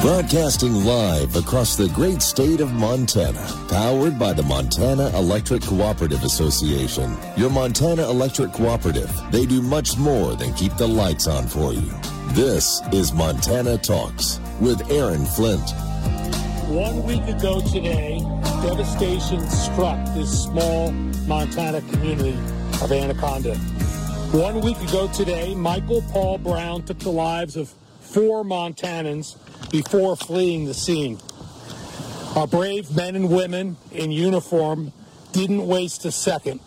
Broadcasting live across the great state of Montana, powered by the Montana Electric Cooperative Association. Your Montana Electric Cooperative, they do much more than keep the lights on for you. This is Montana Talks with Aaron Flint. 1 week ago today, devastation struck this small Montana community of Anaconda. 1 week ago today, Michael Paul Brown took the lives of 4 Montanans before fleeing the scene. Our brave men and women in uniform didn't waste a second.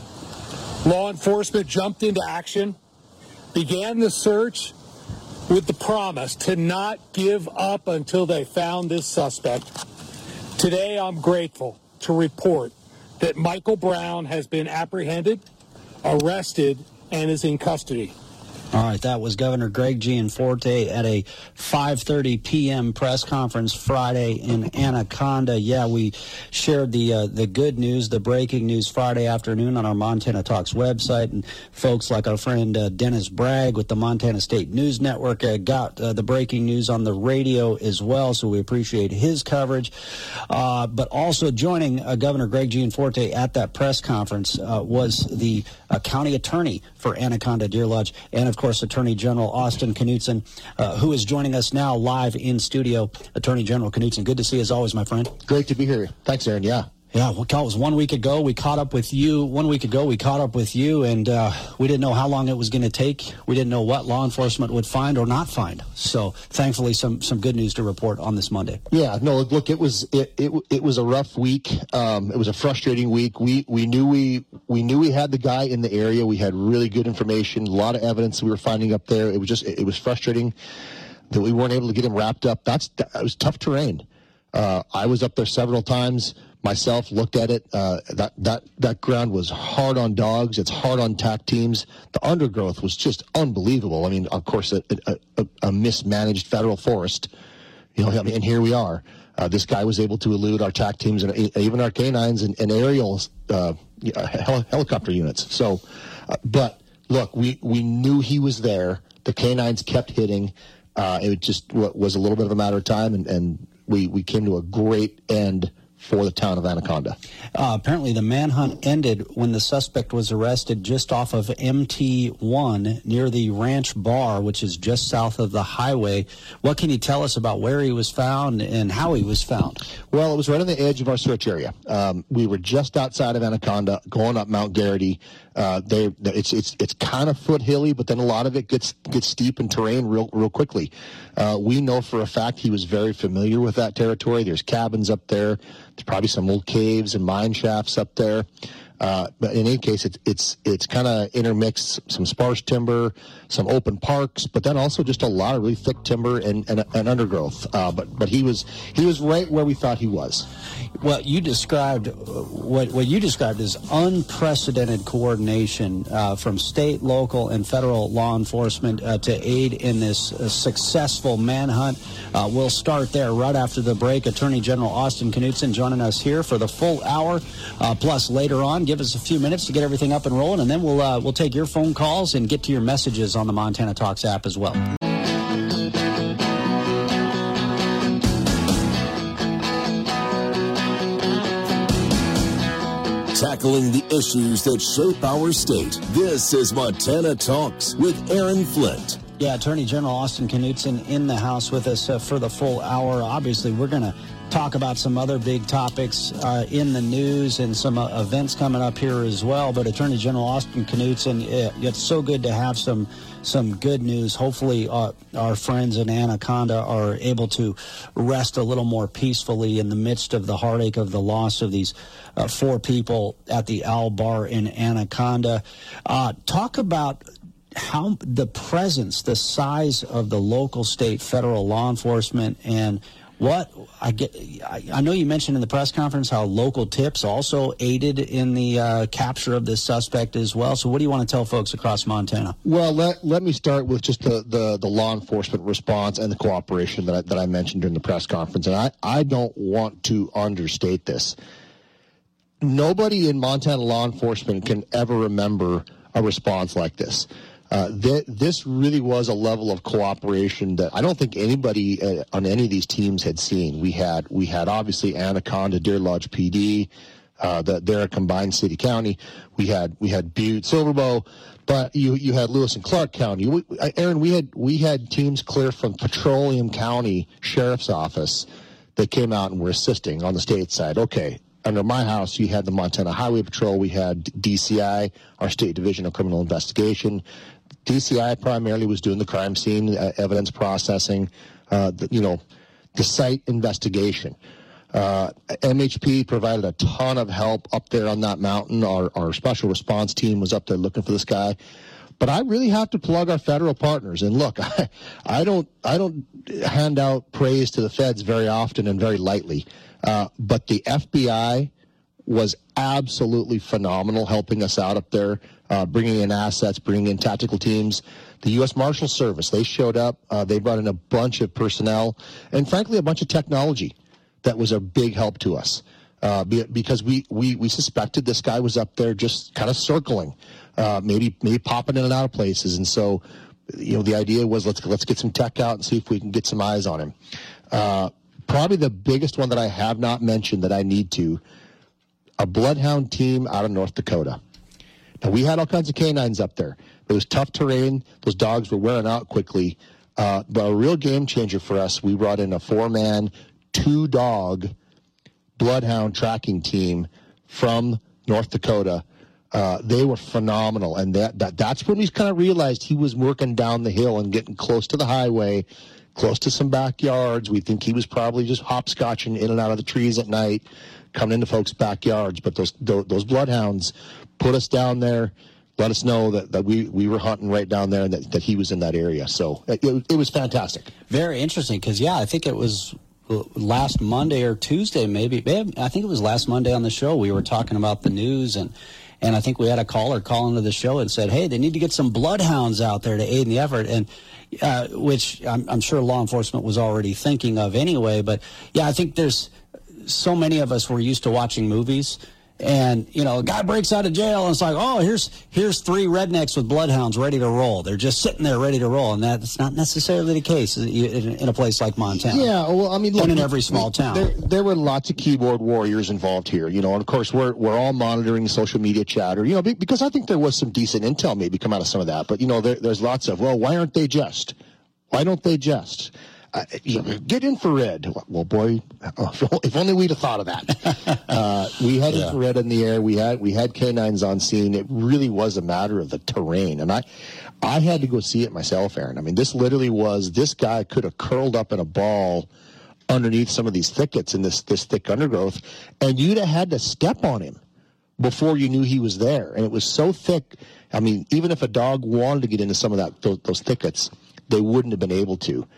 Law enforcement jumped into action, began the search with the promise to not give up until they found this suspect. Today, I'm grateful to report that Michael Brown has been apprehended, arrested, and is in custody. All right, that was Governor Greg Gianforte at a 5:30 p.m. press conference Friday in Anaconda. Yeah, we shared the good news, the breaking news Friday afternoon on our Montana Talks website, and folks like our friend Dennis Bragg with the Montana State News Network got the breaking news on the radio as well, so we appreciate his coverage. But also joining Governor Greg Gianforte at that press conference was the county attorney for Anaconda Deer Lodge, and of course, Attorney General Austin Knudsen, who is joining us now live in studio. Attorney General Knudsen, good to see you as always, my friend. Great to be here. Thanks, Aaron. Yeah, well, it was 1 week ago. We caught up with you. 1 week ago, we caught up with you, and we didn't know how long it was going to take. We didn't know what law enforcement would find or not find. So, thankfully, some good news to report on this Monday. Yeah, no, look, it was a rough week. It was a frustrating week. We knew we had the guy in the area. We had really good information, a lot of evidence we were finding up there. It was frustrating that we weren't able to get him wrapped up. It was tough terrain. I was up there several times myself, looked at it. That ground was hard on dogs. It's hard on TAC teams. The undergrowth was just unbelievable. I mean, of course, a mismanaged federal forest. And here we are. This guy was able to elude our TAC teams and even our canines and aerial helicopter units. So, but look, we knew he was there. The canines kept hitting. It just was a little bit of a matter of time, and we came to a great end for the town of Anaconda. Apparently the manhunt ended when the suspect was arrested just off of MT1 near the Ranch Bar, which is just south of the highway. What can you tell us about where he was found and how he was found? Well, it was right on the edge of our search area. We were just outside of Anaconda, going up Mount Garrity. It's kind of foothilly, but then a lot of it gets steep in terrain real quickly. We know for a fact he was very familiar with that territory. There's cabins up there. There's probably some old caves and mine shafts up there. But in any case, it's kind of intermixed, some sparse timber, some open parks, but then also just a lot of really thick timber and undergrowth. But he was right where we thought he was. Well, you described what you described as unprecedented coordination from state, local, and federal law enforcement to aid in this successful manhunt. We'll start there right after the break. Attorney General Austin Knudsen joining us here for the full hour. Plus, later on, give us a few minutes to get everything up and rolling, and then we'll take your phone calls and get to your messages on the Montana Talks app as well. Tackling the issues that shape our state. This is Montana Talks with Aaron Flint. Yeah, Attorney General Austin Knudsen in the house with us for the full hour. Obviously, we're going to talk about some other big topics in the news and some events coming up here as well. But Attorney General Austin Knudsen, it's so good to have some good news. Hopefully our friends in Anaconda are able to rest a little more peacefully in the midst of the heartache of the loss of these 4 people at the Owl Bar in Anaconda. Talk about how the presence, the size of the local, state, federal law enforcement, and what I know you mentioned in the press conference how local tips also aided in the capture of this suspect as well. So what do you want to tell folks across Montana? Well, let me start with just the law enforcement response and the cooperation that I mentioned during the press conference. And I don't want to understate this. Nobody in Montana law enforcement can ever remember a response like this. This really was a level of cooperation that I don't think anybody on any of these teams had seen. We had obviously Anaconda, Deer Lodge PD, they're a combined city-county. We had Butte, Silverbow, but you had Lewis and Clark County. Aaron, we had teams clear from Petroleum County Sheriff's Office that came out and were assisting on the state side. Okay, under my house, you had the Montana Highway Patrol. We had DCI, our State Division of Criminal Investigation. DCI primarily was doing the crime scene, evidence processing, the site investigation. MHP provided a ton of help up there on that mountain. Our special response team was up there looking for this guy. But I really have to plug our federal partners. And look, I don't hand out praise to the feds very often and very lightly. But the FBI was absolutely phenomenal helping us out up there, bringing in assets, bringing in tactical teams. The U.S. Marshal Service, they showed up. They brought in a bunch of personnel and, frankly, a bunch of technology that was a big help to us because we suspected this guy was up there just kind of circling, maybe popping in and out of places. And so, the idea was let's get some tech out and see if we can get some eyes on him. Probably the biggest one that I have not mentioned that I need to, a bloodhound team out of North Dakota. Now, we had all kinds of canines up there. It was tough terrain. Those dogs were wearing out quickly. But a real game changer for us, we brought in a 4-man, 2-dog bloodhound tracking team from North Dakota. They were phenomenal. And that's when we kind of realized he was working down the hill and getting close to the highway, close to some backyards. We think he was probably just hopscotching in and out of the trees at night, coming into folks' backyards. But those bloodhounds put us down there, let us know that we were hunting right down there and that he was in that area. So it was fantastic. Very interesting because, I think it was last Monday or Tuesday maybe. I think it was last Monday on the show. We were talking about the news and I think we had a caller call into the show and said, hey, they need to get some bloodhounds out there to aid in the effort. And which I'm sure law enforcement was already thinking of anyway. But, I think there's so many of us were used to watching movies. And, a guy breaks out of jail and it's like, oh, here's 3 rednecks with bloodhounds ready to roll. They're just sitting there ready to roll. And that's not necessarily the case in a place like Montana. Yeah, well, I mean, look, and in every small town. There were lots of keyboard warriors involved here, and of course we're all monitoring social media chatter, because I think there was some decent intel maybe come out of some of that. But, there's lots of, well, why aren't they just? Why don't they just? Get infrared. Well, boy, if only we'd have thought of that. We had infrared in the air. We had canines on scene. It really was a matter of the terrain. And I had to go see it myself, Aaron. I mean, this guy could have curled up in a ball underneath some of these thickets in this thick undergrowth, and you'd have had to step on him before you knew he was there. And it was so thick. I mean, even if a dog wanted to get into some of those thickets, they wouldn't have been able to.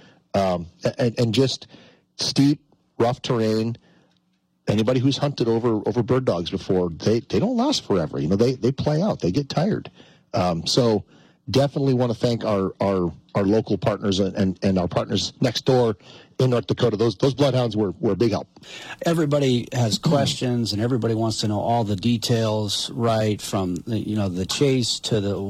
And just steep, rough terrain. Anybody who's hunted over bird dogs before, they don't last forever. They play out. They get tired. So definitely want to thank our local partners and our partners next door in North Dakota. Those bloodhounds were a big help. Everybody has questions and everybody wants to know all the details, right? From the chase to the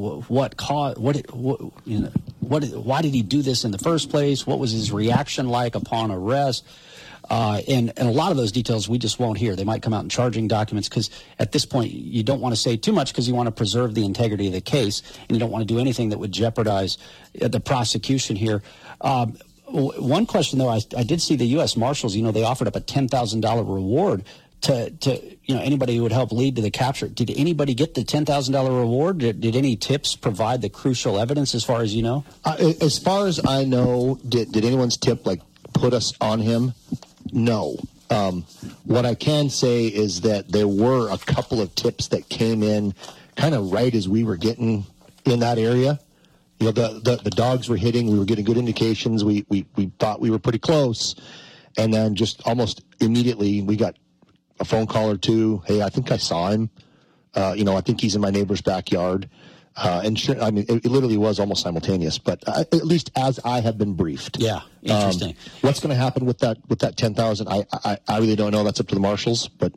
why did he do this in the first place? What was his reaction like upon arrest? And a lot of those details we just won't hear. They might come out in charging documents because at this point you don't want to say too much because you want to preserve the integrity of the case and you don't want to do anything that would jeopardize the prosecution here. One question, though, I did see the U.S. Marshals, they offered up a $10,000 reward to anybody who would help lead to the capture. Did anybody get the $10,000 reward? Did any tips provide the crucial evidence as far as you know? As far as I know, did anyone's tip put us on him? No. What I can say is that there were a couple of tips that came in kind of right as we were getting in that area. The dogs were hitting. We were getting good indications. We thought we were pretty close. And then just almost immediately we got a phone call or two. Hey, I think I saw him. I think he's in my neighbor's backyard. And sure, I mean, it literally was almost simultaneous, but at least as I have been briefed. Yeah, interesting. What's going to happen with that 10,000? I really don't know. That's up to the marshals, but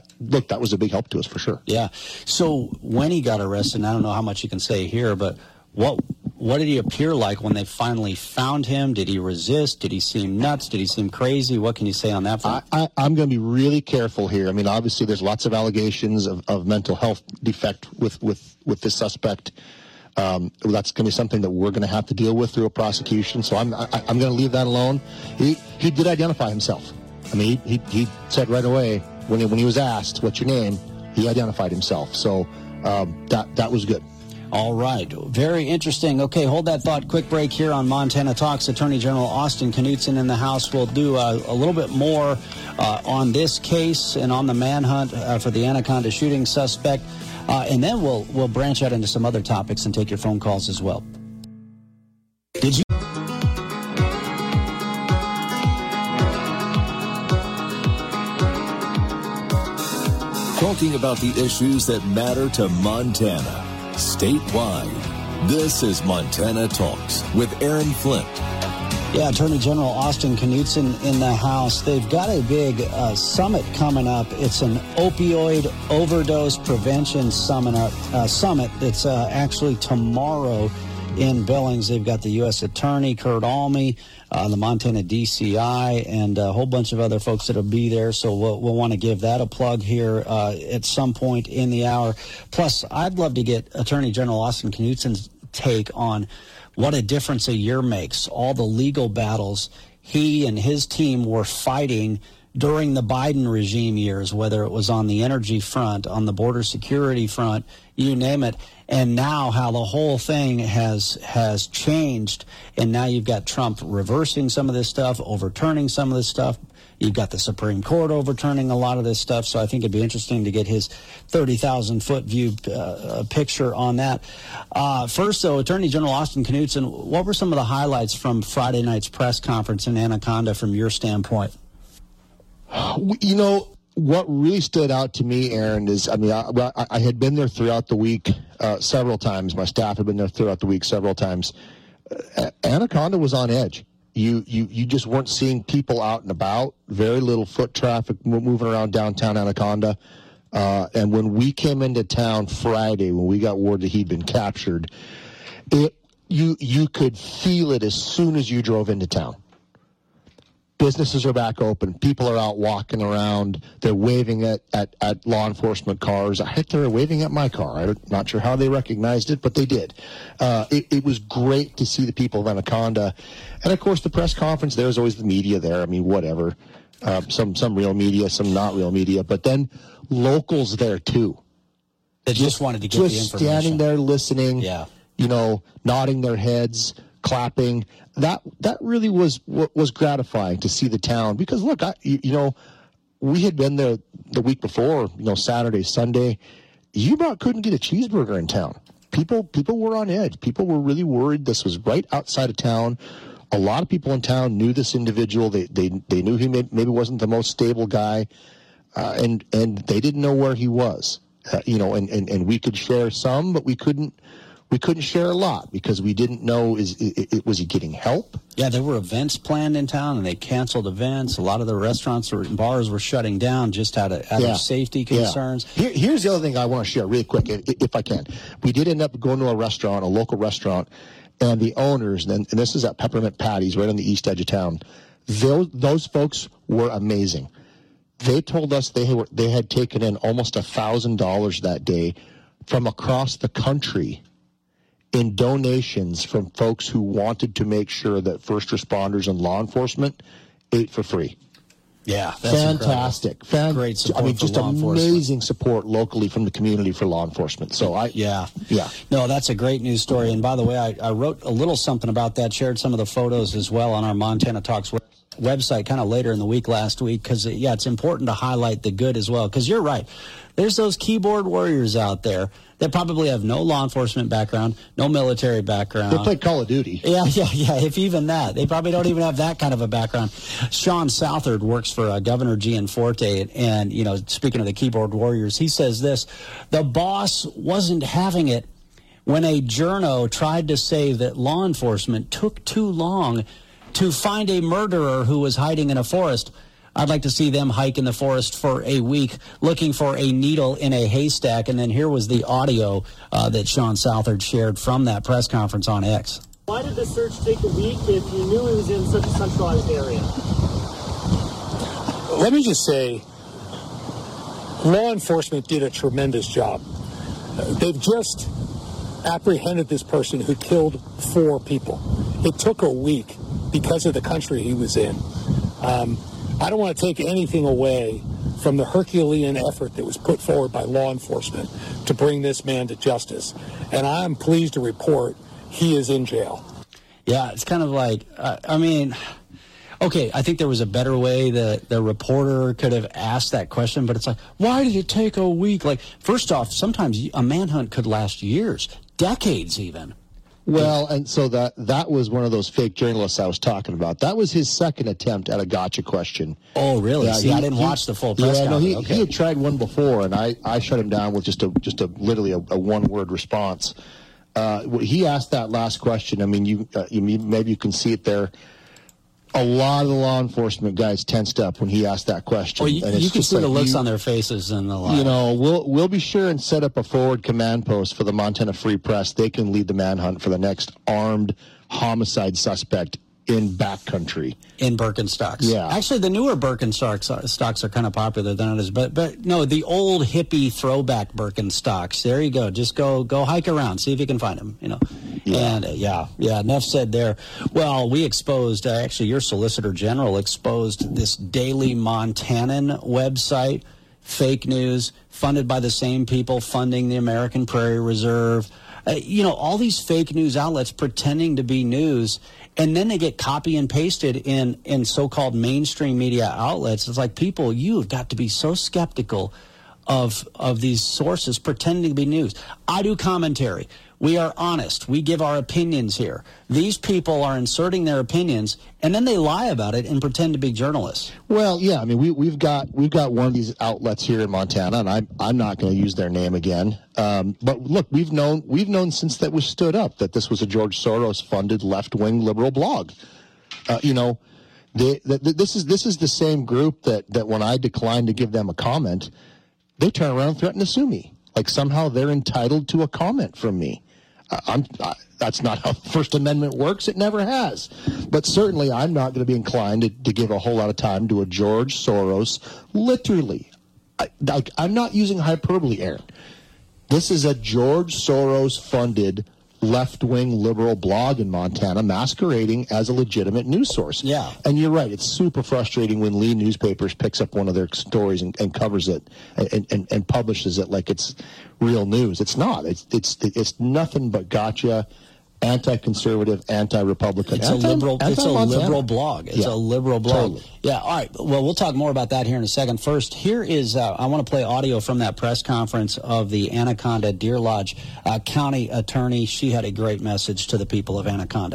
that was a big help to us for sure. Yeah. So when he got arrested, and I don't know how much you can say here, but What did he appear like when they finally found him? Did he resist? Did he seem nuts? Did he seem crazy? What can you say on that front? I'm going to be really careful here. I mean, obviously, there's lots of allegations of mental health defect with this suspect. That's going to be something that we're going to have to deal with through a prosecution. So I'm going to leave that alone. He did identify himself. I mean, he said right away when he was asked, "What's your name?" He identified himself. So that was good. All right. Very interesting. Okay, hold that thought. Quick break here on Montana Talks. Attorney General Austin Knudsen in the House. We'll do a little bit more on this case and on the manhunt for the Anaconda shooting suspect. And then we'll branch out into some other topics and take your phone calls as well. Did you? Talking about the issues that matter to Montana statewide. This is Montana Talks with Aaron Flint. Yeah, Attorney General Austin Knudsen in the House. They've got a big summit coming up. It's an opioid overdose prevention summit. It's actually tomorrow in Billings. They've got the U.S. Attorney, Kurt Alme, the Montana DCI, and a whole bunch of other folks that will be there. So we'll want to give that a plug here at some point in the hour. Plus, I'd love to get Attorney General Austin Knudsen's take on what a difference a year makes. All the legal battles he and his team were fighting during the Biden regime years, whether it was on the energy front, on the border security front, you name it. And now how the whole thing has changed. And now you've got Trump reversing some of this stuff, overturning some of this stuff. You've got the Supreme Court overturning a lot of this stuff. So I think it'd be interesting to get his 30,000-foot view picture on that. First, though, Attorney General Austin Knudsen, what were some of the highlights from Friday night's press conference in Anaconda from your standpoint? You know, what really stood out to me, Aaron, is, I mean, I had been there throughout the week several times. My staff had been there throughout the week several times. Anaconda was on edge. You just weren't seeing people out and about. Very little foot traffic moving around downtown Anaconda. And when we came into town Friday, when we got word that he'd been captured, you could feel it as soon as you drove into town. Businesses are back open. People are out walking around. They're waving at law enforcement cars. I think they were waving at my car. I'm not sure how they recognized it, but they did. It was great to see the people of Anaconda. And, of course, the press conference, there's always the media there. I mean, whatever. Some real media, some not real media. But then locals there, too. They just wanted to get the information. Just standing there listening, nodding their heads, clapping. That really was gratifying to see the town, because look, we had been there the week before, Saturday, Sunday. You about couldn't get a cheeseburger in town. People were on edge. People were really worried. This was right outside of town. A lot of people in town knew this individual. They knew he maybe wasn't the most stable guy, and they didn't know where he was. And we could share some, but we couldn't share a lot because we didn't know, was he getting help? Yeah, there were events planned in town, and they canceled events. A lot of the restaurants and bars were shutting down just out of safety concerns. Yeah. Here's the other thing I want to share really quick, if I can. We did end up going to a local restaurant, and the owners, and this is at Peppermint Patty's right on the east edge of town, those folks were amazing. They told us they had taken in almost $1,000 that day from across the country in donations from folks who wanted to make sure that first responders and law enforcement ate for free. Yeah, that's fantastic. Great support. I mean, just amazing support locally from the community for law enforcement. So No, that's a great news story. And by the way, I wrote a little something about that, shared some of the photos as well on our Montana Talks website kind of later in the week last week, because it's important to highlight the good as well, because you're right. There's those keyboard warriors out there that probably have no law enforcement background, no military background. They play Call of Duty. Yeah, if even that. They probably don't even have that kind of a background. Sean Southard works for Governor Gianforte, and, speaking of the keyboard warriors, he says this: the boss wasn't having it when a journo tried to say that law enforcement took too long to find a murderer who was hiding in a forest. I'd like to see them hike in the forest for a week looking for a needle in a haystack. And then here was the audio that Sean Southard shared from that press conference on X. Why did the search take a week if you knew it was in such a centralized area? Let me just say, law enforcement did a tremendous job. They've just apprehended this person who killed 4 people. It took a week because of the country he was in. I don't want to take anything away from the Herculean effort that was put forward by law enforcement to bring this man to justice. And I'm pleased to report he is in jail. Yeah, it's kind of like, okay, I think there was a better way that the reporter could have asked that question, but it's like, why did it take a week? Like, first off, sometimes a manhunt could last years, decades even. Well, and so that was one of those fake journalists I was talking about. That was his second attempt at a gotcha question. Oh, really? Yeah, See, I didn't watch the full press conference. No, he had tried one before, and I shut him down with just a literally a one-word response. He asked that last question. I mean, maybe you can see it there. A lot of the law enforcement guys tensed up when he asked that question. Well, you can see the looks on their faces and the line. You know, we'll be sure and set up a forward command post for the Montana Free Press. They can lead the manhunt for the next armed homicide suspect in backcountry. In Birkenstocks. Yeah. Actually, the newer Birkenstocks are kind of popular than others. But no, the old hippie throwback Birkenstocks. There you go. Just go hike around. See if you can find them, you know. Yeah. And, enough said there. Well, we exposed, actually, your Solicitor General exposed this Daily Montanan website, fake news, funded by the same people funding the American Prairie Reserve. All these fake news outlets pretending to be news, and then they get copy and pasted in so-called mainstream media outlets. It's like, people, you've got to be so skeptical of these sources pretending to be news. I do commentary. We are honest. We give our opinions here. These people are inserting their opinions, and then they lie about it and pretend to be journalists. Well, yeah. I mean, we've got one of these outlets here in Montana, and I'm not going to use their name again. But look, we've known since that was stood up that this was a George Soros funded left-wing liberal blog. This is the same group that when I declined to give them a comment, they turn around and threaten to sue me. Like somehow they're entitled to a comment from me. That's not how First Amendment works. It never has. But certainly I'm not going to be inclined to give a whole lot of time to a George Soros, literally. I'm not using hyperbole, Aaron. This is a George Soros-funded left-wing liberal blog in Montana masquerading as a legitimate news source. Yeah. And you're right. It's super frustrating when Lee Newspapers picks up one of their stories and covers it and publishes it like it's real news. It's not. It's nothing but gotcha, anti-conservative, anti-Republican. It's a liberal blog. It's a liberal blog. Totally. Yeah, all right. Well, we'll talk more about that here in a second. First, here is, I want to play audio from that press conference of the Anaconda Deer Lodge county attorney. She had a great message to the people of Anaconda.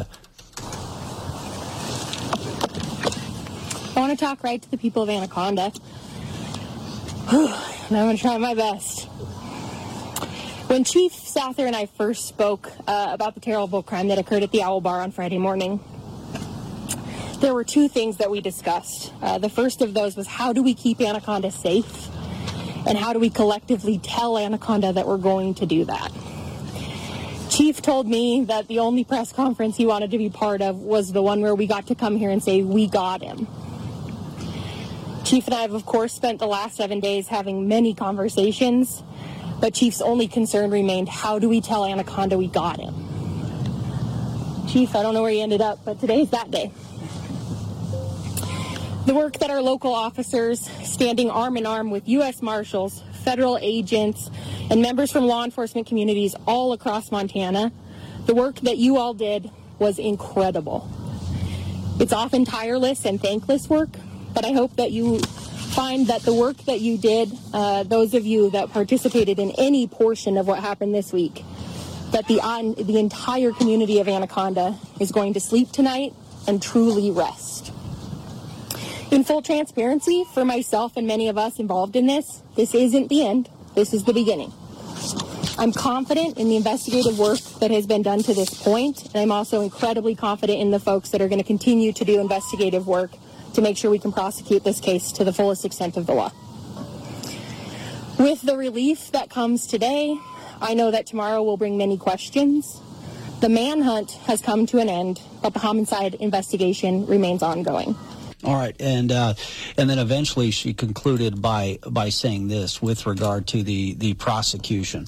I want to talk right to the people of Anaconda. And I'm going to try my best. When Chief Souther and I first spoke about the terrible crime that occurred at the Owl Bar on Friday morning, there were 2 things that we discussed. The first of those was, how do we keep Anaconda safe? And how do we collectively tell Anaconda that we're going to do that? Chief told me that the only press conference he wanted to be part of was the one where we got to come here and say, we got him. Chief and I have, of course, spent the last 7 days having many conversations, but Chief's only concern remained, how do we tell Anaconda we got him? Chief, I don't know where he ended up, but today's that day. The work that our local officers, standing arm in arm with U.S. Marshals, federal agents, and members from law enforcement communities all across Montana, the work that you all did was incredible. It's often tireless and thankless work, but I hope that you find that the work that you did, those of you that participated in any portion of what happened this week, that the entire community of Anaconda is going to sleep tonight and truly rest. In full transparency, for myself and many of us involved in this isn't the end. This is the beginning. I'm confident in the investigative work that has been done to this point, and I'm also incredibly confident in the folks that are going to continue to do investigative work to make sure we can prosecute this case to the fullest extent of the law. With the relief that comes today, I know that tomorrow will bring many questions. The manhunt has come to an end, but the homicide investigation remains ongoing. All right, and then eventually she concluded by saying this with regard to the prosecution.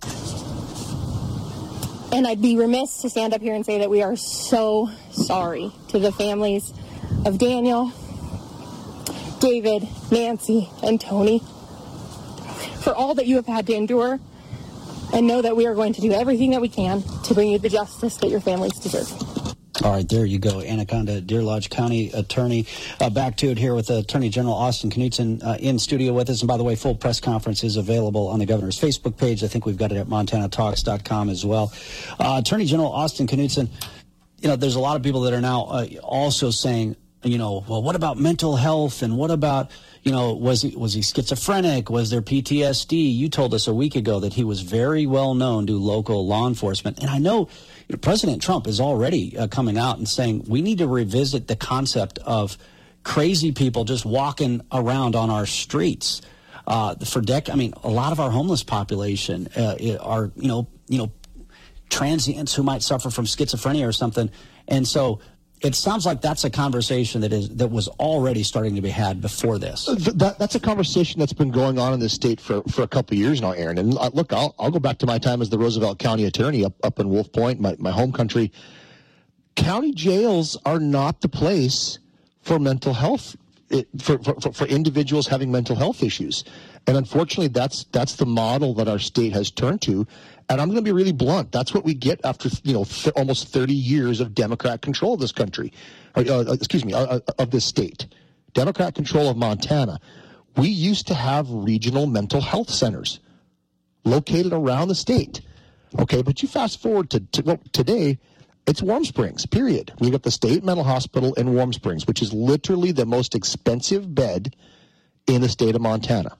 And I'd be remiss to stand up here and say that we are so sorry to the families of Daniel, David, Nancy, and Tony for all that you have had to endure, and know that we are going to do everything that we can to bring you the justice that your families deserve. All right, there you go. Anaconda, Deer Lodge County Attorney. Back to it here with Attorney General Austin Knudsen in studio with us. And by the way, full press conference is available on the governor's Facebook page. I think we've got it at MontanaTalks.com as well. Attorney General Austin Knudsen, there's a lot of people that are now also saying, well, what about mental health? And what about, was he schizophrenic? Was there PTSD? You told us a week ago that he was very well known to local law enforcement. And I know President Trump is already coming out and saying we need to revisit the concept of crazy people just walking around on our streets. A lot of our homeless population are, transients who might suffer from schizophrenia or something. And so it sounds like that's a conversation that was already starting to be had before this. That's a conversation that's been going on in this state for a couple of years now, Aaron. And look, I'll go back to my time as the Roosevelt County attorney up in Wolf Point, my home country. County jails are not the place for mental health, for individuals having mental health issues. And unfortunately, that's the model that our state has turned to. And I'm going to be really blunt. That's what we get after almost 30 years of Democrat control of this country, of this state. Democrat control of Montana. We used to have regional mental health centers located around the state. Okay, but you fast forward to today, it's Warm Springs, period. We've got the state mental hospital in Warm Springs, which is literally the most expensive bed in the state of Montana.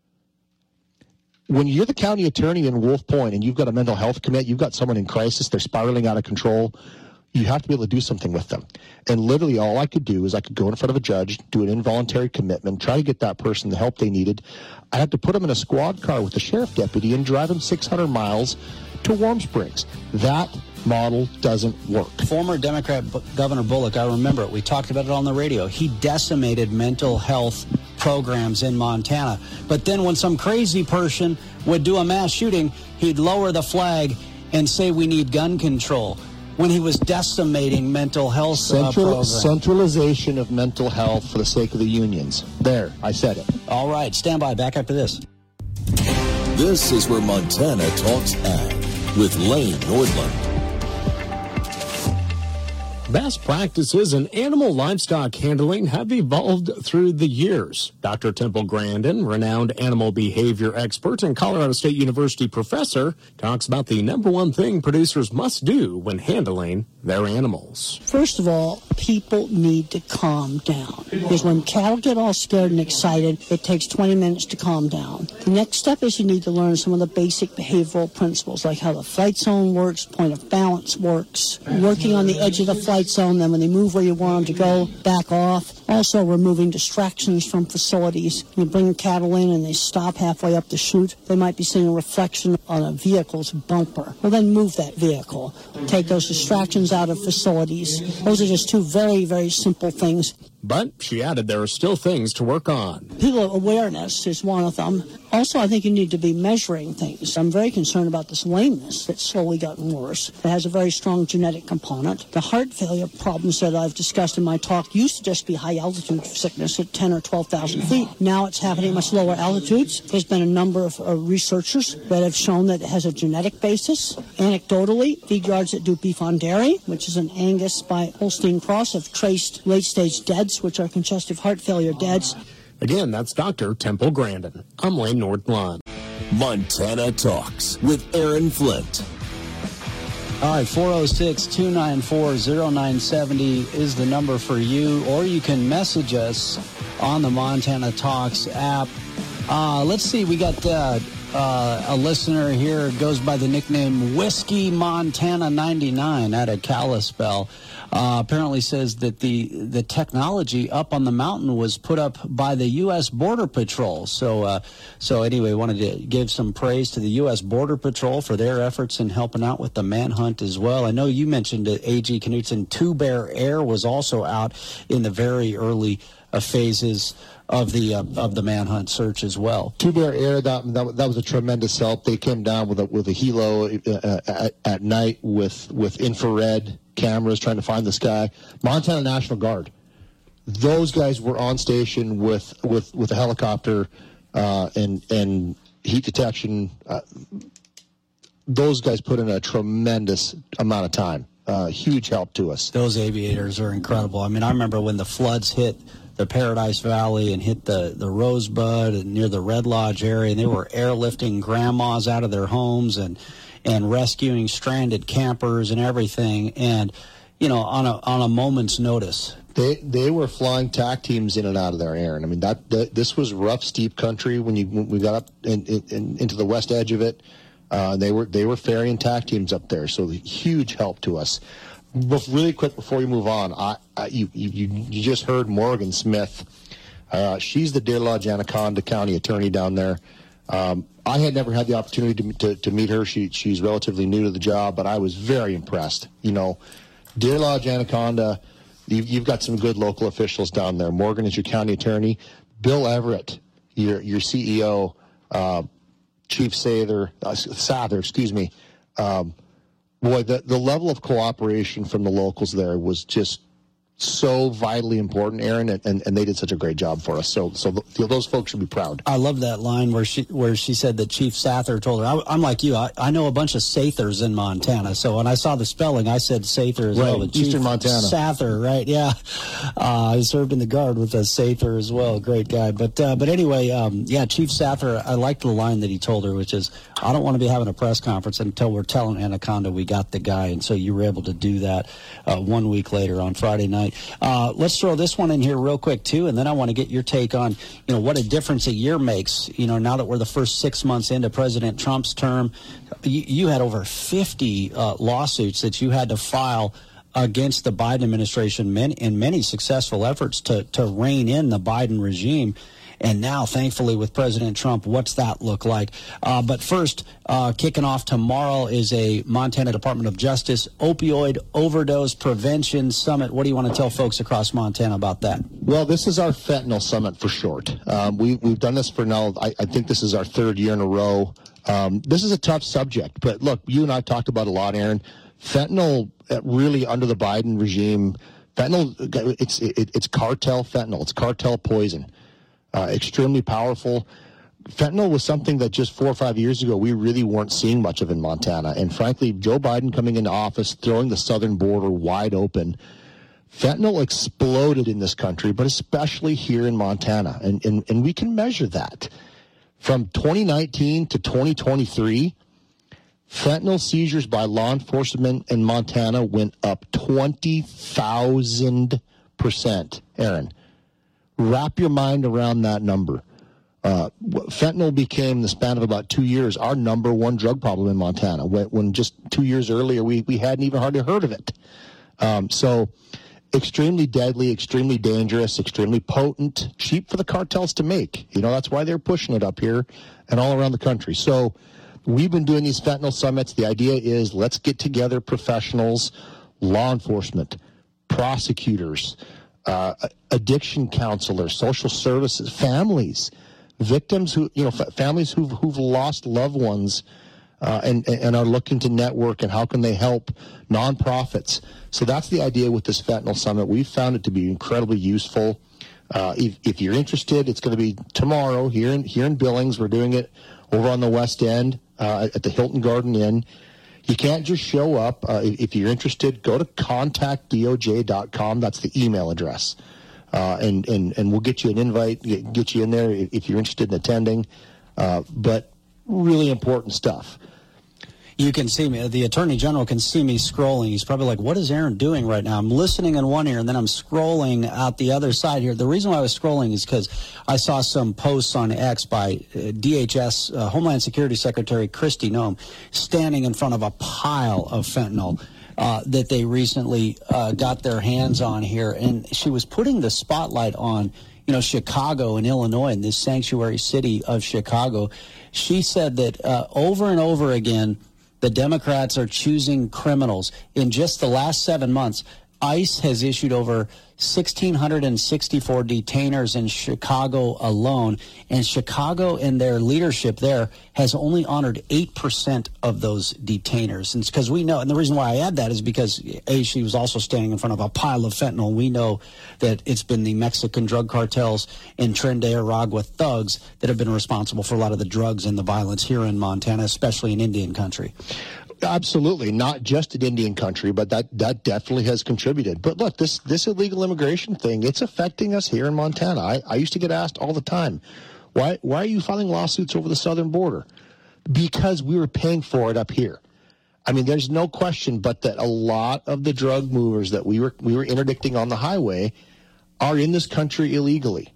When you're the county attorney in Wolf Point and you've got a mental health commit, you've got someone in crisis, they're spiraling out of control, you have to be able to do something with them. And literally all I could do is I could go in front of a judge, do an involuntary commitment, try to get that person the help they needed. I had to put them in a squad car with the sheriff deputy and drive them 600 miles to Warm Springs. That model doesn't work. Former Democrat Governor Bullock, I remember it. We talked about it on the radio. He decimated mental health programs in Montana. But then when some crazy person would do a mass shooting, he'd lower the flag and say we need gun control when he was decimating mental health programs. Centralization of mental health for the sake of the unions. There, I said it. All right, stand by. Back after this. This is where Montana Talks Ag with Lane Nordlund. Best practices in animal livestock handling have evolved through the years. Dr. Temple Grandin, renowned animal behavior expert and Colorado State University professor, talks about the number one thing producers must do when handling their animals. First of all, people need to calm down. Because when cattle get all scared and excited, it takes 20 minutes to calm down. The next step is you need to learn some of the basic behavioral principles, like how the flight zone works, point of balance works, working on the edge of the flight zone, then when they move where you want them to go, back off. Also removing distractions from facilities. You bring cattle in and they stop halfway up the chute. They might be seeing a reflection on a vehicle's bumper. Well, then move that vehicle. Take those distractions out of facilities. Those are just two very, very simple things. But she added there are still things to work on. People awareness is one of them. Also, I think you need to be measuring things. I'm very concerned about this lameness that's slowly gotten worse. It has a very strong genetic component. The heart failure problems that I've discussed in my talk used to just be high altitude sickness at 10 or 12,000 feet. Now it's happening at much lower altitudes. There's been a number of researchers that have shown that it has a genetic basis. Anecdotally, feed yards that do beef on dairy, which is an Angus by Holstein cross, have traced late-stage deaths, which are congestive heart failure deaths. Again, that's Dr. Temple Grandin. I'm Lane Nordlund. Montana Talks with Aaron Flint. All right, 406-294-0970 is the number for you, or you can message us on the Montana Talks app. Let's see, we got a listener here goes by the nickname Whiskey Montana 99 out of Kalispell. Apparently says that the technology up on the mountain was put up by the U.S. Border Patrol. So anyway, wanted to give some praise to the U.S. Border Patrol for their efforts in helping out with the manhunt as well. I know you mentioned A.G. Knutson, Two Bear Air was also out in the very early phases of the manhunt search as well. Two Bear Air, that was a tremendous help. They came down with a helo at night with infrared cameras trying to find this guy. Montana National Guard, those guys were on station with a helicopter and heat detection. Those guys put in a tremendous amount of time. Huge help to us. Those aviators are incredible. I mean, I remember when the floods hit the Paradise Valley and hit the Rosebud and near the Red Lodge area, and they were airlifting grandmas out of their homes and rescuing stranded campers and everything, and on a moment's notice. They were flying TAC teams in and out of there, Aaron. I mean, this was rough, steep country when we got up into the west edge of it. They were ferrying TAC teams up there, so huge help to us. But really quick before we move on, you just heard Morgan Smith. She's the Deer Lodge Anaconda County attorney down there. I had never had the opportunity to meet her. She's relatively new to the job, but I was very impressed. Deer Lodge Anaconda, you've got some good local officials down there. Morgan is your county attorney. Bill Everett, your CEO, Chief Sather, excuse me. Boy, the level of cooperation from the locals there was just so vitally important, Aaron, and they did such a great job for us. So those folks should be proud. I love that line where she said that Chief Sather told her, I'm like you, I know a bunch of Sathers in Montana. So when I saw the spelling, I said Sather as well. But Eastern Montana. Sather, right? Yeah. I served in the Guard with a Sather as well. Great guy. But anyway, Chief Sather, I liked the line that he told her, which is, I don't want to be having a press conference until we're telling Anaconda we got the guy. And so you were able to do that 1 week later on Friday night. Let's throw this one in here real quick, too, and then I want to get your take on, what a difference a year makes. Now that we're the first 6 months into President Trump's term, you had over 50 lawsuits that you had to file against the Biden administration in many successful efforts to rein in the Biden regime. And now, thankfully, with President Trump, what's that look like? But first, kicking off tomorrow is a Montana Department of Justice Opioid Overdose Prevention Summit. What do you want to tell folks across Montana about that? Well, this is our fentanyl summit for short. We've done this for now, I think this is our third year in a row. This is a tough subject, but look, you and I have talked about it a lot, Aaron. Fentanyl, really under the Biden regime, fentanyl, it's cartel fentanyl. It's cartel poison. Extremely powerful. Fentanyl was something that just 4 or 5 years ago we really weren't seeing much of in Montana. And frankly, Joe Biden coming into office, throwing the southern border wide open, fentanyl exploded in this country, but especially here in Montana. And we can measure that. From 2019 to 2023, fentanyl seizures by law enforcement in Montana went up 20,000%. Aaron, wrap your mind around that number. Fentanyl became, in the span of about 2 years, our number one drug problem in Montana, when just 2 years earlier we hadn't even hardly heard of it. So extremely deadly, extremely dangerous, extremely potent, cheap for the cartels to make. That's why they're pushing it up here and all around the country. So we've been doing these fentanyl summits. The idea is let's get together professionals, law enforcement, prosecutors, addiction counselors, social services, families, victims families who've lost loved ones and are looking to network, and how can they help nonprofits. So that's the idea with this fentanyl summit. We've found it to be incredibly useful. If you're interested, it's going to be tomorrow here in Billings. We're doing it over on the West End at the Hilton Garden Inn. You can't just show up. If you're interested, go to contactdoj.com. That's the email address. And we'll get you an invite, get you in there if you're interested in attending. But really important stuff. You can see me. The Attorney General can see me scrolling. He's probably like, what is Aaron doing right now? I'm listening in one ear, and then I'm scrolling out the other side here. The reason why I was scrolling is because I saw some posts on X by DHS Homeland Security Secretary Kristi Noem standing in front of a pile of fentanyl that they recently got their hands on here. And she was putting the spotlight on, Chicago and Illinois, in this sanctuary city of Chicago. She said that over and over again, the Democrats are choosing criminals. In just the last 7 months, ICE has issued over 1,664 detainers in Chicago alone, and Chicago and their leadership there has only honored 8% of those detainers. And it's because we know, and the reason why I add that is because, A, she was also standing in front of a pile of fentanyl. We know that it's been the Mexican drug cartels and Tren de Aragua thugs that have been responsible for a lot of the drugs and the violence here in Montana, especially in Indian country. Absolutely, not just in Indian country, but that definitely has contributed. But look, this illegal immigration thing, it's affecting us here in Montana. I used to get asked all the time, why are you filing lawsuits over the southern border? Because we were paying for it up here. I mean, there's no question but that a lot of the drug movers that we were interdicting on the highway are in this country illegally.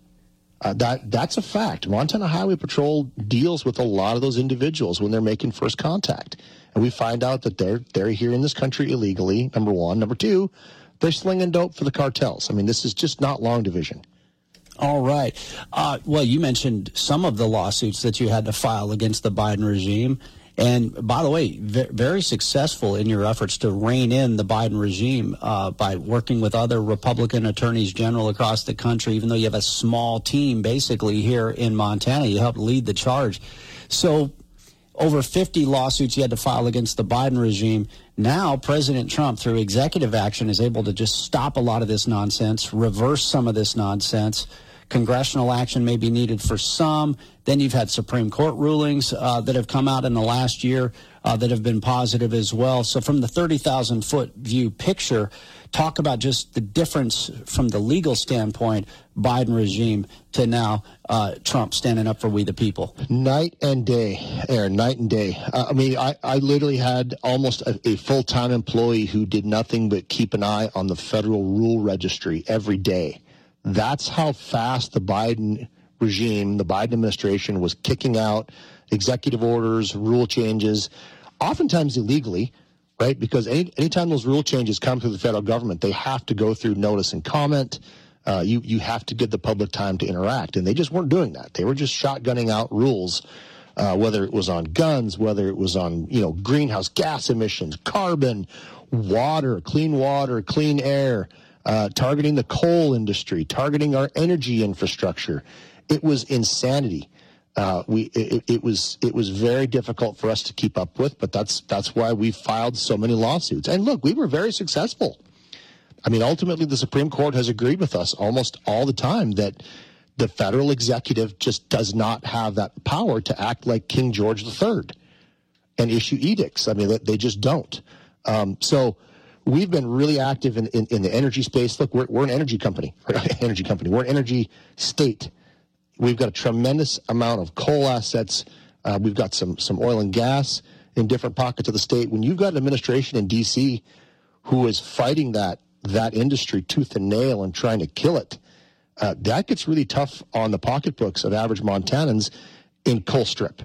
That's a fact. Montana Highway Patrol deals with a lot of those individuals when they're making first contact. And we find out that they're here in this country illegally, number one. Number two, they're slinging dope for the cartels. I mean, this is just not long division. All right. Well, you mentioned some of the lawsuits that you had to file against the Biden regime. And by the way, very successful in your efforts to rein in the Biden regime by working with other Republican attorneys general across the country. Even though you have a small team basically here in Montana, you helped lead the charge. So over 50 lawsuits you had to file against the Biden regime. Now President Trump, through executive action, is able to just stop a lot of this nonsense, reverse some of this nonsense. Congressional action may be needed for some. Then you've had Supreme Court rulings that have come out in the last year that have been positive as well. So from the 30,000-foot view picture, talk about just the difference from the legal standpoint, Biden regime to now Trump standing up for we the people. Night and day, Aaron, night and day. I literally had almost a full-time employee who did nothing but keep an eye on the federal rule registry every day. That's how fast the Biden regime, the Biden administration was kicking out executive orders, rule changes, oftentimes illegally, right? Because anytime those rule changes come through the federal government, they have to go through notice and comment. You have to give the public time to interact, and they just weren't doing that. They were just shotgunning out rules, whether it was on guns, whether it was on greenhouse gas emissions, carbon, water, clean air, targeting the coal industry, targeting our energy infrastructure. It was insanity. It was very difficult for us to keep up with, but that's why we filed so many lawsuits. And look, we were very successful. I mean, ultimately, the Supreme Court has agreed with us almost all the time that the federal executive just does not have that power to act like King George III and issue edicts. I mean, they just don't. So we've been really active in the energy space. Look, we're an energy company. We're an energy state. We've got a tremendous amount of coal assets. We've got some oil and gas in different pockets of the state. When you've got an administration in D.C. who is fighting that industry tooth and nail and trying to kill it, that gets really tough on the pocketbooks of average Montanans in Colstrip,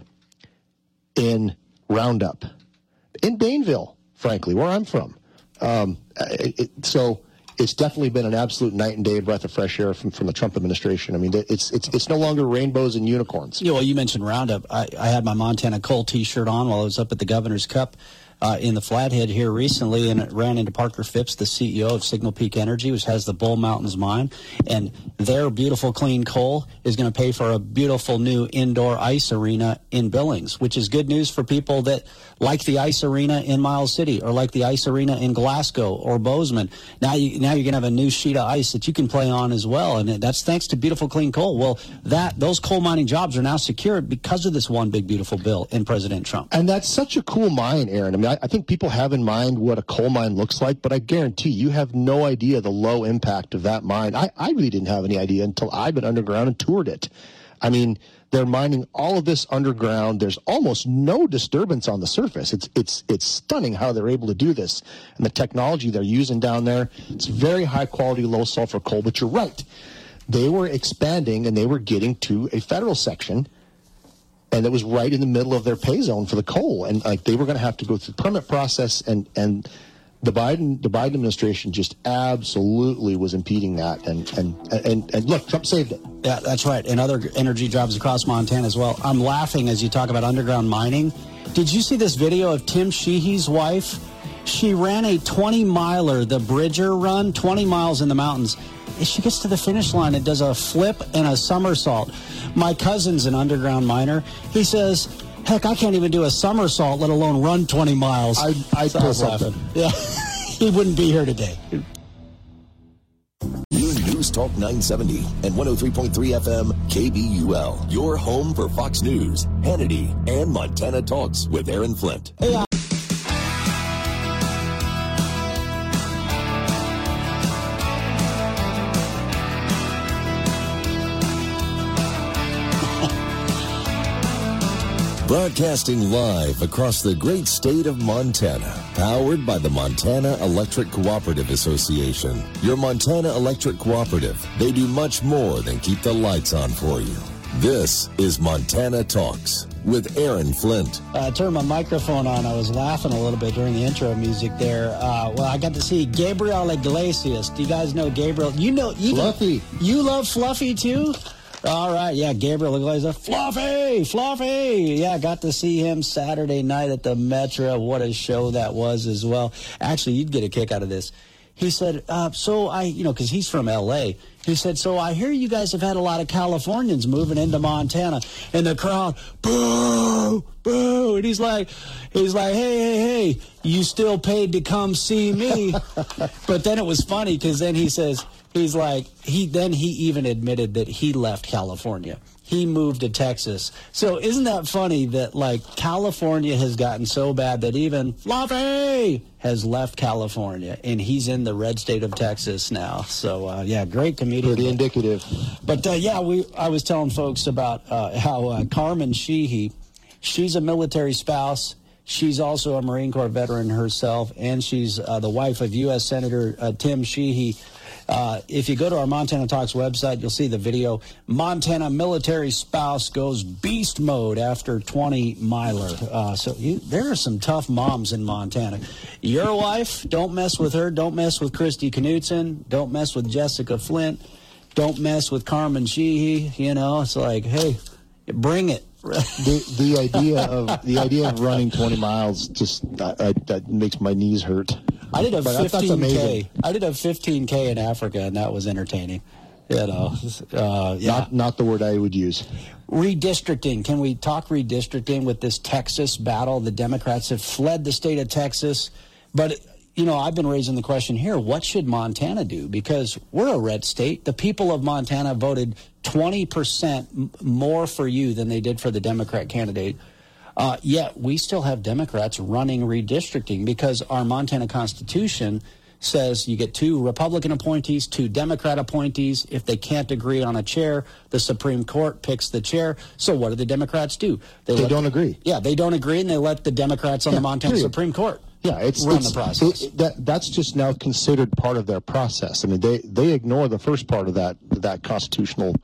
in Roundup, in Bainville, frankly, where I'm from. So it's definitely been an absolute night and day breath of fresh air from the Trump administration. I mean, it's no longer rainbows and unicorns. Well, you mentioned Roundup. I had my Montana Coal T-shirt on while I was up at the Governor's Cup in the Flathead here recently, and it ran into Parker Phipps, the CEO of Signal Peak Energy, which has the Bull Mountains mine, and their beautiful clean coal is going to pay for a beautiful new indoor ice arena in Billings, which is good news for people that like the ice arena in Miles City or like the ice arena in Glasgow or Bozeman. Now you're going to have a new sheet of ice that you can play on as well, and that's thanks to beautiful clean coal. Well, those coal mining jobs are now secured because of this one big beautiful bill in President Trump. And that's such a cool mine, Aaron. I mean, I think people have in mind what a coal mine looks like, but I guarantee you have no idea the low impact of that mine. I really didn't have any idea until I've been underground and toured it. I mean, they're mining all of this underground. There's almost no disturbance on the surface. It's stunning how they're able to do this, and the technology they're using down there. It's very high quality, low sulfur coal. But you're right, they were expanding and they were getting to a federal section, and it was right in the middle of their pay zone for the coal, and like they were going to have to go through the permit process, and the Biden administration just absolutely was impeding that, and look, Trump saved it. Yeah, that's right. And other energy jobs across Montana as well. I'm laughing as you talk about underground mining. Did you see this video of Tim Sheehy's wife? She ran a 20-miler, the Bridger run, 20 miles in the mountains. As she gets to the finish line, it does a flip and a somersault. My cousin's an underground miner. He says, heck, I can't even do a somersault, let alone run 20 miles. I'd pull something. Yeah, he wouldn't be here today. News Talk 970 and 103.3 FM KBUL. Your home for Fox News, Hannity, and Montana Talks with Aaron Flint. Hey, Broadcasting live across the great state of Montana, powered by the Montana Electric Cooperative Association. Your Montana Electric Cooperative, they do much more than keep the lights on for you. This is Montana Talks with Aaron Flint. I turned my microphone on. I was laughing a little bit during the intro music there. Well, I got to see Gabriel Iglesias. Do you guys know Gabriel? Fluffy. You love Fluffy too? All right, yeah, Gabriel Iglesias. Fluffy! Yeah, got to see him Saturday night at the Metro. What a show that was as well. Actually, you'd get a kick out of this. He said, because he's from L.A., he said, so I hear you guys have had a lot of Californians moving into Montana. And the crowd, boo, boo. And he's like, hey, you still paid to come see me. But then it was funny because then he says, he even admitted that he left California. He moved to Texas. So isn't that funny that, like, California has gotten so bad that even Fluffy has left California, and he's in the red state of Texas now. So, great comedian. Pretty indicative. But, I was telling folks about how Carmen Sheehy, she's a military spouse. She's also a Marine Corps veteran herself, and she's the wife of U.S. Senator Tim Sheehy. If you go to our Montana Talks website, you'll see the video. Montana military spouse goes beast mode after 20-miler. There are some tough moms in Montana. Your wife, don't mess with her. Don't mess with Christy Knutson. Don't mess with Jessica Flint. Don't mess with Carmen Sheehy. It's like, hey, bring it. The idea of running 20 miles just that makes my knees hurt. I did a 15K. I did a 15K in Africa, and that was entertaining. Not the word I would use. Redistricting. Can we talk redistricting with this Texas battle? The Democrats have fled the state of Texas, but I've been raising the question here, what should Montana do? Because we're a red state. The people of Montana voted 20% more for you than they did for the Democrat candidate. Yet we still have Democrats running redistricting because our Montana Constitution says you get 2 Republican appointees, 2 Democrat appointees. If they can't agree on a chair, the Supreme Court picks the chair. So what do the Democrats do? They don't agree. Yeah, they don't agree, and they let the Democrats on the Montana Supreme Court run the process. That's just now considered part of their process. I mean, they ignore the first part of that constitutional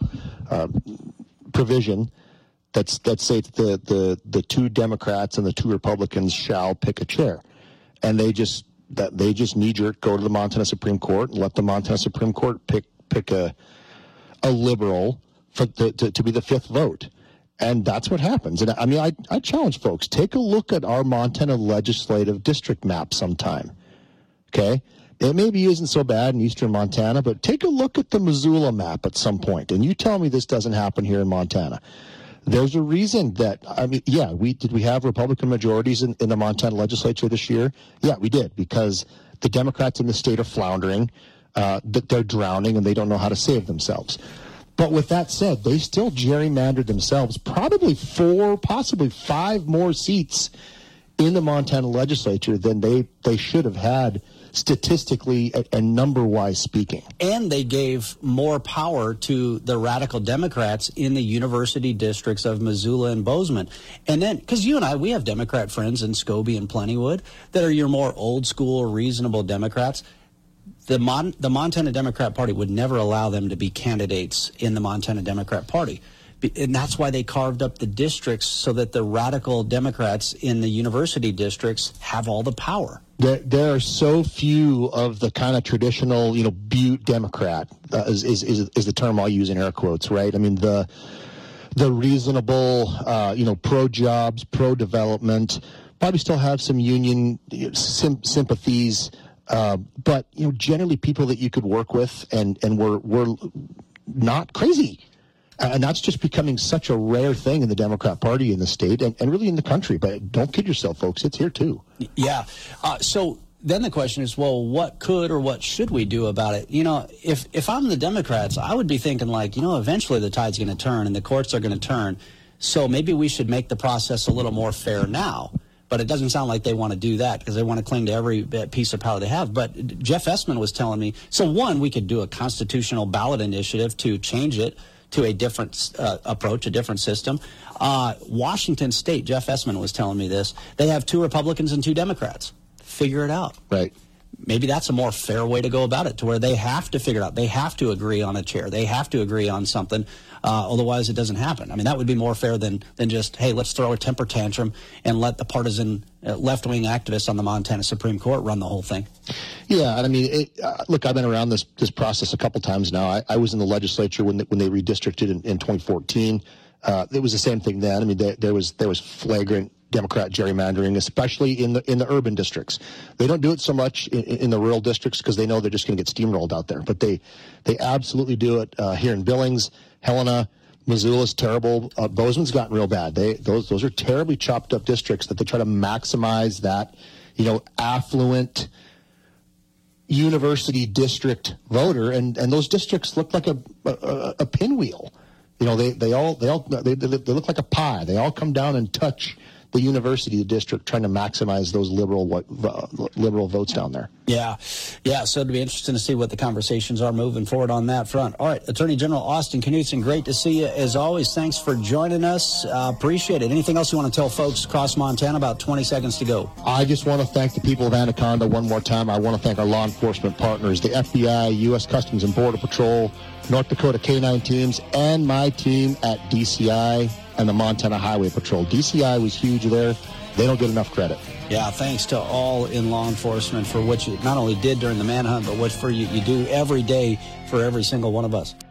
provision that states the 2 Democrats and the 2 Republicans shall pick a chair, and they just knee-jerk go to the Montana Supreme Court and let the Montana Supreme Court pick a liberal to be the 5th vote. And that's what happens. And I mean, I challenge folks, take a look at our Montana legislative district map sometime. Okay? It maybe isn't so bad in eastern Montana, but take a look at the Missoula map at some point, and you tell me this doesn't happen here in Montana. There's a reason that, we have Republican majorities in the Montana legislature this year? Yeah, we did, because the Democrats in the state are floundering, they're drowning, and they don't know how to save themselves. But with that said, they still gerrymandered themselves probably 4, possibly 5 more seats in the Montana legislature than they should have had statistically and number-wise speaking. And they gave more power to the radical Democrats in the university districts of Missoula and Bozeman. And then, because you and I, we have Democrat friends in Scobie and Plentywood that are your more old-school, reasonable Democrats. The Montana Democrat Party would never allow them to be candidates in the Montana Democrat Party. And that's why they carved up the districts so that the radical Democrats in the university districts have all the power. There are so few of the kind of traditional, Butte Democrat, is the term I'll use in air quotes, right? I mean, the reasonable, pro-jobs, pro-development, probably still have some union sympathies, but, generally people that you could work with and were not crazy. And that's just becoming such a rare thing in the Democrat Party in the state and really in the country. But don't kid yourself, folks. It's here, too. Yeah. So then the question is, well, what could or what should we do about it? If I'm the Democrats, I would be thinking eventually the tide's going to turn and the courts are going to turn. So maybe we should make the process a little more fair now. But it doesn't sound like they want to do that because they want to cling to every piece of power they have. But Jeff Essman was telling me, we could do a constitutional ballot initiative to change it to a different approach, a different system. Washington State, Jeff Essman was telling me this, they have 2 Republicans and 2 Democrats. Figure it out. Right. Maybe that's a more fair way to go about it, to where they have to figure it out. They have to agree on a chair. They have to agree on something. Otherwise, it doesn't happen. I mean, that would be more fair than just, hey, let's throw a temper tantrum and let the partisan left-wing activists on the Montana Supreme Court run the whole thing. Yeah, and I mean, look, I've been around this process a couple times now. I was in the legislature when they redistricted in 2014. It was the same thing then. I mean, there was flagrant Democrat gerrymandering, especially in the urban districts. They don't do it so much in the rural districts because they know they're just going to get steamrolled out there. But they absolutely do it here in Billings, Helena. Missoula's terrible. Bozeman's gotten real bad. Those are terribly chopped up districts that they try to maximize that, affluent university district voter, and those districts look like a pinwheel. They look like a pie. They all come down and touch the university district, trying to maximize those liberal votes down there. Yeah. So it'll be interesting to see what the conversations are moving forward on that front. All right, Attorney General Austin Knudsen, great to see you as always. Thanks for joining us. Appreciate it. Anything else you want to tell folks across Montana? About 20 seconds to go. I just want to thank the people of Anaconda one more time. I want to thank our law enforcement partners, the FBI, U.S. Customs and Border Patrol, North Dakota K-9 teams, and my team at DCI and the Montana Highway Patrol. DCI was huge there. They don't get enough credit. Yeah, thanks to all in law enforcement for what you not only did during the manhunt, but what you do every day for every single one of us.